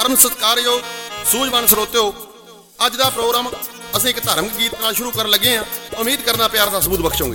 परम सत्कारयोग सूझवान ਸਰੋਤਿਓ, ਅੱਜ ਦਾ ਪ੍ਰੋਗਰਾਮ ਅਸੀਂ ਇੱਕ ਧਾਰਮਿਕ ਗੀਤ ਨਾਲ ਸ਼ੁਰੂ ਕਰਨ ਲੱਗੇ ਹਾਂ। ਉਮੀਦ ਕਰਨਾ ਪਿਆਰ ਦਾ ਸਬੂਤ ਬਖਸ਼ੋਗੇ।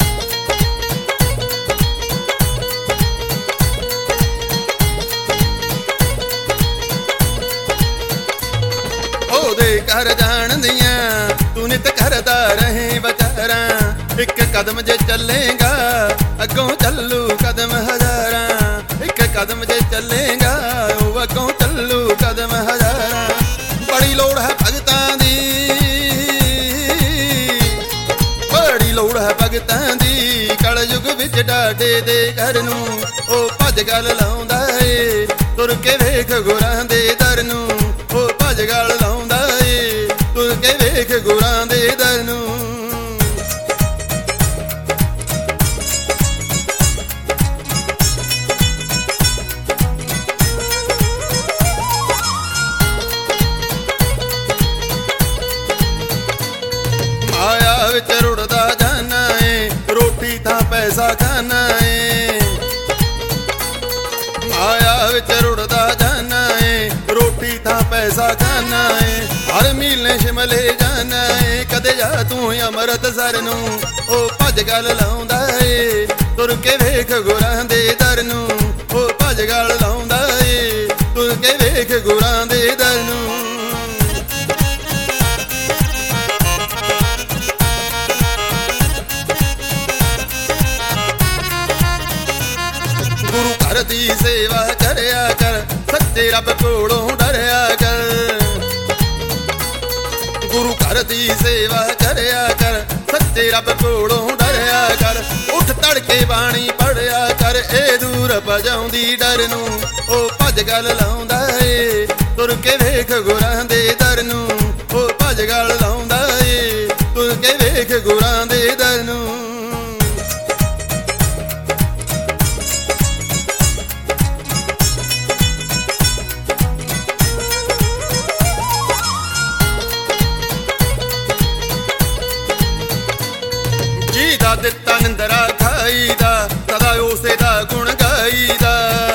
ਉਹਦੇ ਘਰ ਜਾਣ ਦੀਆਂ ਤੂੰ ਨਿਤ ਕਰਦਾ ਰਹੇ ਵਿਚਾਰਾਂ, ਇੱਕ ਕਦਮ ਜੇ ਚੱਲੇਗਾ ਅੱਗੋਂ ਚੱਲੂ ਕਦਮ ਹਜ਼ਾਰਾਂ, ਇੱਕ ਕਦਮ ਜੇ ਚੱਲੇਗਾ ਉਹ ਅੱਗੋਂ ਚੱਲੂ ਕਦਮ ਹਜ਼ਾਰਾਂ। ਬੜੀ ਲੋੜ ਹੈ ਭਗਤਾਂ ਦੀ, ਬੜੀ ਲੋੜ ਹੈ ਭਗਤਾਂ ਦੀ, ਕਲਯੁਗ ਵਿੱਚ ਡਾਡੇ ਦੇ ਘਰ ਨੂੰ ਉਹ ਭੱਜ ਗੱਲ ਲਾਉਂਦਾ ਏ, ਤੁਰ ਕੇ ਵੇਖ ਗੁਰਾਂ ਦੇ ਦਰ ਨੂੰ ਉਹ ਭੱਜ ਗੱਲ ਲਾਉਂਦਾ ਏ, ਤੁਰ ਕੇ ਵੇਖ ਗੁਰਾਂ ਦੇ ਦਰ ਨੂੰ। ਮਾਇਆ ਵਿੱਚ ਰੁੜਦਾ ਜਾਨਾ ਏ, ਰੋਟੀ ਤਾਂ ਪੈਸਾ ਖਾਣਾ ਏ, ਮਾਇਆ ਵਿੱਚ ਰੁੜਦਾ ਜਾਨਾ ਏ, ਰੋਟੀ ਤਾਂ ਪੈਸਾ ਖਾਣਾ ਏ। ਹਰ ਮੀਲੇ ਸ਼ਿਮਲੇ ਜਾਨਾ ਏ, ਕਦੇ ਜਾ ਤੂੰ ਅੰਮ੍ਰਿਤਸਰ ਨੂੰ ਉਹ ਭੱਜ ਗੱਲ ਲਾਉਂਦਾ ਏ, ਤੁਰ ਕੇ ਵੇਖ ਗੁਰਾਂ ਦੇ ਦਰ ਨੂੰ ਉਹ ਭੱਜ ਗੱਲ ਲਾਉਂਦਾ ਏ, ਤੁਰ ਕੇ ਵੇਖ ਗੁਰਾਂ ਦੇ ਦਰ ਨੂੰ। ਗੁਰੂ ਘਰ ਦੀ ਸੇਵਾ ਕਰਿਆ ਕਰ, ਸੱਚੇ ਰੱਬ ਕੋਲੋਂ ਡਰਿਆ ਕਰ, ਗੁਰੂ ਘਰ ਦੀ ਸੇਵਾ ਕਰਿਆ ਕਰ, ਸੱਚੇ ਰੱਬ ਕੋਲੋਂ ਡਰਿਆ ਕਰ। ਉੱਠ ਤੜਕੇ ਬਾਣੀ ਪੜਿਆ ਕਰ, ਇਹ ਦੂਰ ਭਜਾਉਂਦੀ ਡਰ ਨੂੰ ਉਹ ਭੱਜ ਗੱਲ ਲਾਉਂਦਾ ਏ, ਤੁਰ ਕੇ ਵੇਖ ਗੁਰਾਂ ਦੇ ਦਰ ਨੂੰ ਉਹ ਭੱਜ ਗੱਲ ਲਾਉਂਦਾ ਏ, ਤੁਰ ਕੇ ਵੇਖ ਗੁਰਾਂ ਦੇ ਦਰ ਨੂੰ। ਜਿਹਦਾ ਦਿੱਤਾ ਨਿੰਦਰਾ ਖਾਈਦਾ, ਸਦਾ ਉਸੇ ਦਾ ਗੁਣ ਗਾਈਦਾ,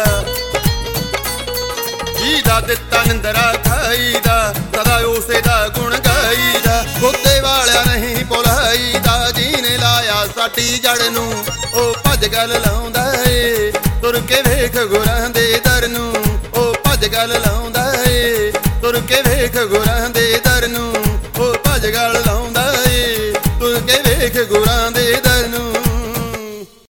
ਜਿਹਦਾ ਦਿੱਤਾ ਨਿੰਦਰਾ ਖਾਈਦਾ, ਸਦਾ ਉਸੇ ਦਾ ਗੁਣ ਗਾਈਦਾ। ਖੋਤੇ ਵਾਲਿਆ ਨਹੀਂ ਭੁਲਾਈਦਾ, ਜਿਹਨੇ ਲਾਇਆ ਸਾਡੀ ਜੜ ਨੂੰ ਉਹ ਭੱਜ ਗੱਲ ਲਾਉਂਦਾ ਏ, ਤੁਰ ਕੇ ਵੇਖ ਗੁਰਾਂ ਦੇ ਦਰ ਨੂੰ ਉਹ ਭੱਜ ਗੱਲ ਲਾਉਂਦਾ ਏ, ਤੁਰ ਕੇ ਵੇਖ ਗੁਰਾਂ ਦੇ ਦਰ ਨੂੰ ਉਹ ਭੱਜ ਗੱਲ ਲਾਉਂਦਾ ਏ, ਤੁਰ ਕੇ ਵੇਖ ਗੁਰਾਂ ਦੇ